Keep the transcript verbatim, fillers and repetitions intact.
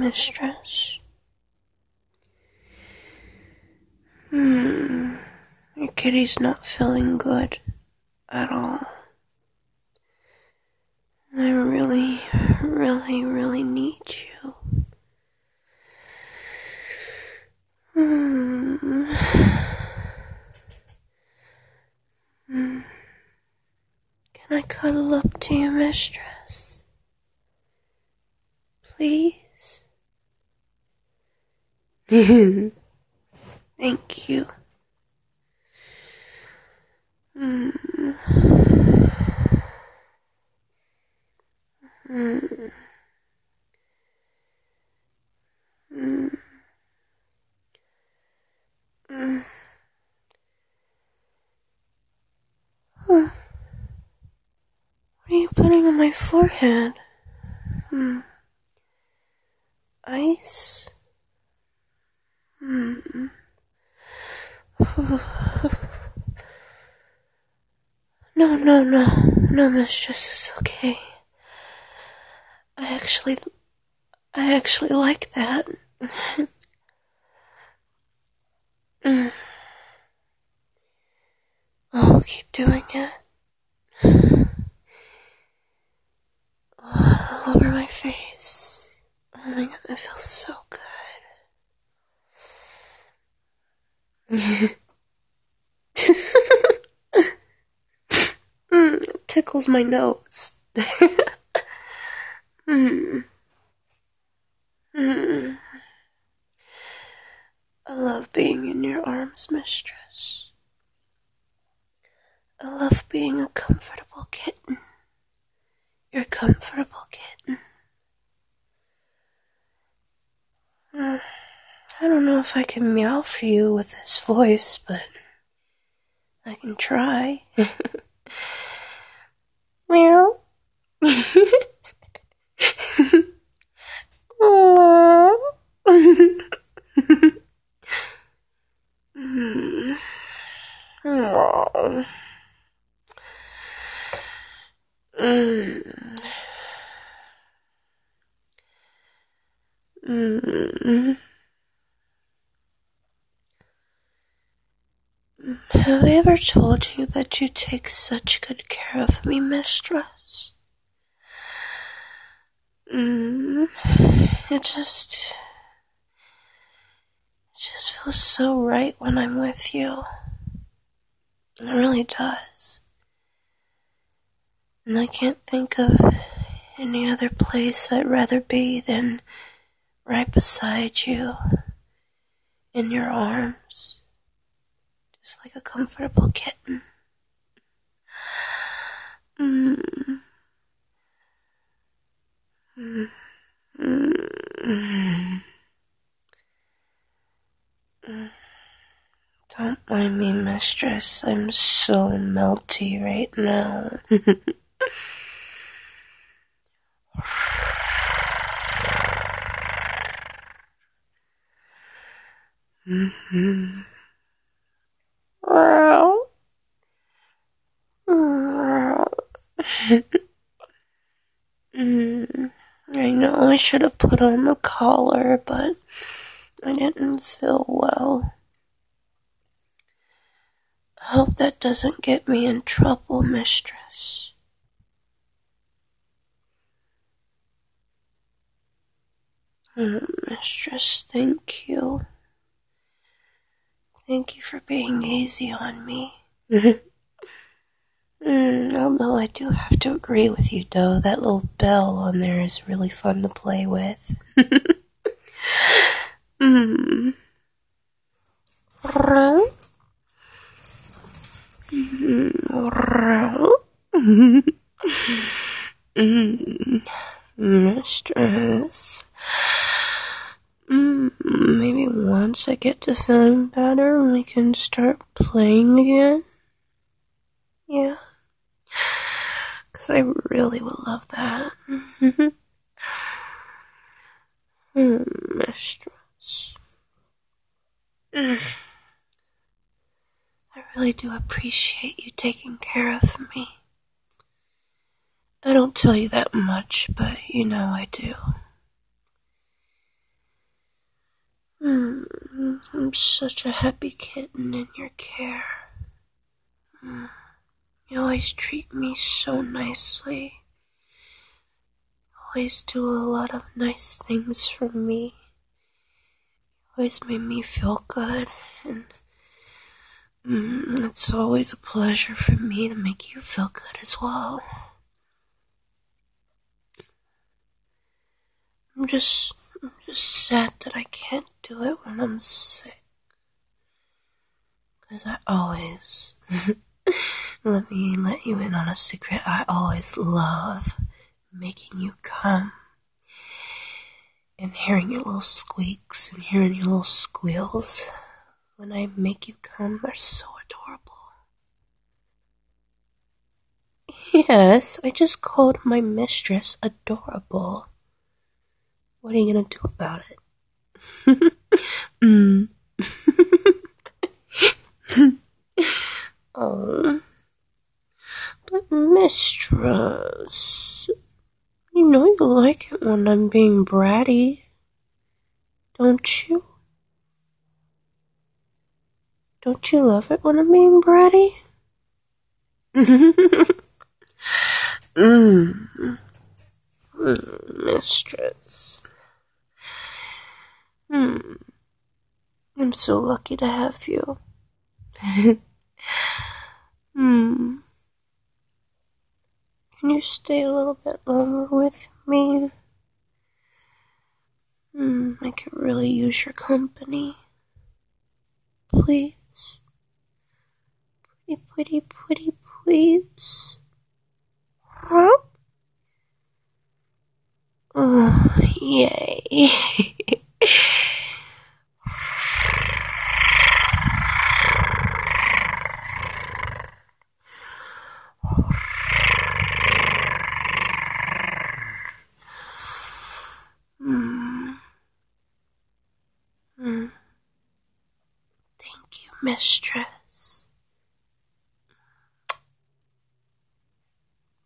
mistress. Hmm. Your kitty's not feeling good at all. I really, really, really need you. Hmm. Hmm. Can I cuddle up to you, mistress? Please? Thank you. Hmm. Hmm. Hmm. Hmm. Huh. What are you putting on my forehead? Hmm. Ice? Hmm. No, no, no. No, mistress, it's okay. I actually... I actually like that. Mm. Oh, keep doing it. Oh, all over my face. Oh my god, that feels so good. Mm, it tickles my nose. mm. Mm. I love being in your arms, mistress. I love being a comfortable kitten. You're a comfortable kitten. Mm. I don't know if I can meow for you with this voice, but I can try. Meow. Aww. mm. Aww. Mm. Mm. Have I ever told you that you take such good care of me, mistress? Mm. It just... It just feels so right when I'm with you. It really does. And I can't think of any other place I'd rather be than right beside you, in your arms, just like a comfortable kitten. Mm. Mm. Mm. Mm. Don't mind me, mistress. I'm so melty right now. mm-hmm. Wow. mm. I know I should have put on the collar, but I didn't feel well. I hope that doesn't get me in trouble, mistress. Mm, mistress, thank you. Thank you for being easy on me. mm, although I do have to agree with you, though. That little bell on there is really fun to play with. mm. mm. Mistress. Mm, maybe once I get to feeling better, we can start playing again. Yeah. Because I really would love that. mm, mistress. Mm. I really do appreciate you taking care of me. I don't tell you that much, but you know I do. Mm, I'm such a happy kitten in your care. Mm, you always treat me so nicely. Always do a lot of nice things for me. Always made me feel good, and mm, it's always a pleasure for me to make you feel good as well. I'm just, I'm just sad that I can't do it when I'm sick. Because I always, let me let you in on a secret, I always love making you come. And hearing your little squeaks and hearing your little squeals when I make you come, they're so adorable. Yes, I just called my mistress adorable. What are you gonna do about it? mm. Oh, but mistress, you know you like it when I'm being bratty, don't you? Don't you love it when I'm being bratty? mm. Mm, mistress. Hmm. I'm so lucky to have you. hmm. Can you stay a little bit longer with me? Hmm. I could really use your company. Please. Pretty, pretty, pretty, please. Huh? Oh, yay. mm. Mm. Thank you, mistress.